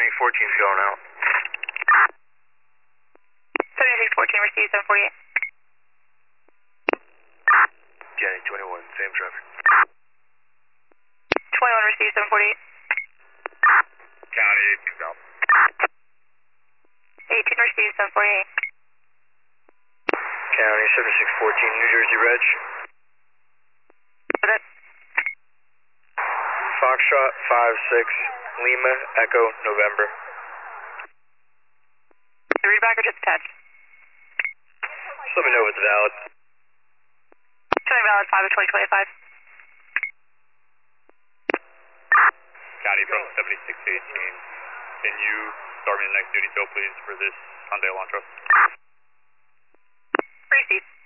14's going out. 7614, receive 748. Jenny 21, same traffic. 21, receive 748. County 18 out. 18, receive 748. County 7614, New Jersey Reg. That Foxtrot 56, Lima, Echo, November. the readback or just attached? Just let me know if it's valid. Showing valid 5 of 2025. County from 7618, can you start me the next duty tow please for this Hyundai Elantra? Receive.